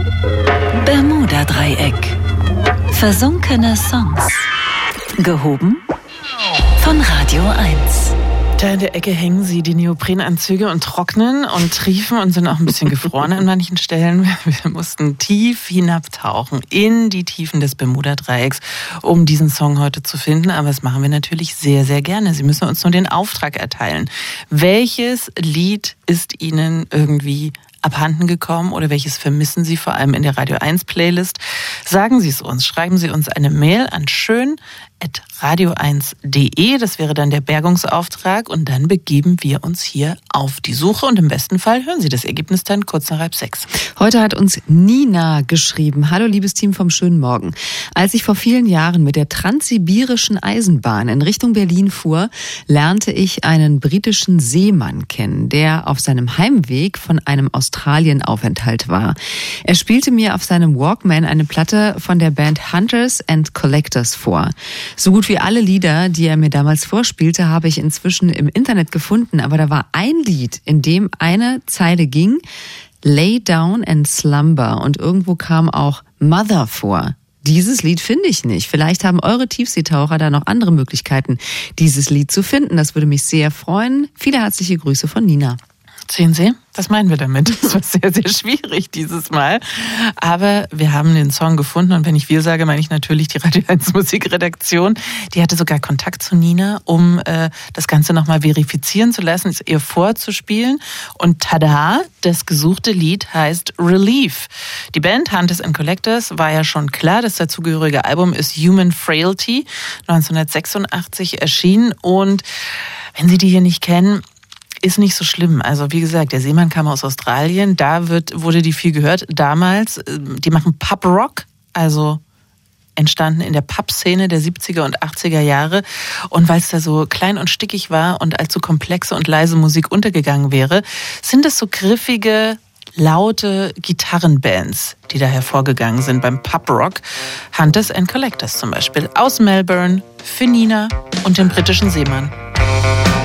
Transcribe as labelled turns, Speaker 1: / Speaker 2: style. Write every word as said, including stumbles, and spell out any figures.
Speaker 1: Bermuda-Dreieck. Versunkene Songs. Gehoben von Radio eins.
Speaker 2: Da in der Ecke hängen sie, die Neoprenanzüge, und trocknen und triefen und sind auch ein bisschen gefroren an manchen Stellen. Wir mussten tief hinabtauchen in die Tiefen des Bermuda-Dreiecks, um diesen Song heute zu finden. Aber das machen wir natürlich sehr, sehr gerne. Sie müssen uns nur den Auftrag erteilen. Welches Lied ist Ihnen irgendwie abhanden gekommen oder welches vermissen Sie vor allem in der Radio eins Playlist? Sagen Sie es uns. Schreiben Sie uns eine Mail an schön at radio eins punkt de. Das wäre dann der Bergungsauftrag und dann begeben wir uns hier auf die Suche und im besten Fall hören Sie das Ergebnis dann kurz nach halb sechs.
Speaker 3: Heute hat uns Nina geschrieben. Hallo liebes Team vom schönen Morgen. Als ich vor vielen Jahren mit der transsibirischen Eisenbahn in Richtung Berlin fuhr, lernte ich einen britischen Seemann kennen, der auf seinem Heimweg von einem Australienaufenthalt war. Er spielte mir auf seinem Walkman eine Platte von der Band Hunters and Collectors vor. So gut wie alle Lieder, die er mir damals vorspielte, habe ich inzwischen im Internet gefunden, aber da war ein Lied, in dem eine Zeile ging, Lay Down and Slumber, und irgendwo kam auch Mother vor. Dieses Lied finde ich nicht. Vielleicht haben eure Tiefseetaucher da noch andere Möglichkeiten, dieses Lied zu finden. Das würde mich sehr freuen. Viele herzliche Grüße von Nina.
Speaker 2: Sehen Sie, was meinen wir damit? Das war sehr, sehr schwierig dieses Mal. Aber wir haben den Song gefunden und wenn ich wir sage, meine ich natürlich die Radio eins Musikredaktion. Die hatte sogar Kontakt zu Nina, um äh, das Ganze nochmal verifizieren zu lassen, es ihr vorzuspielen. Und tada, das gesuchte Lied heißt Relief. Die Band Hunters and Collectors war ja schon klar, das dazugehörige Album ist Human Frailty, neunzehnhundertsechsundachtzig erschienen. Und wenn Sie die hier nicht kennen, ist nicht so schlimm. Also wie gesagt, der Seemann kam aus Australien, da wird, wurde die viel gehört. Damals, die machen Pub-Rock, also entstanden in der Pub-Szene der siebziger und achtziger Jahre. Und weil es da so klein und stickig war und allzu komplexe und leise Musik untergegangen wäre, sind es so griffige, laute Gitarrenbands, die da hervorgegangen sind beim Pub-Rock. Hunters and Collectors zum Beispiel aus Melbourne für Nina und den britischen Seemann.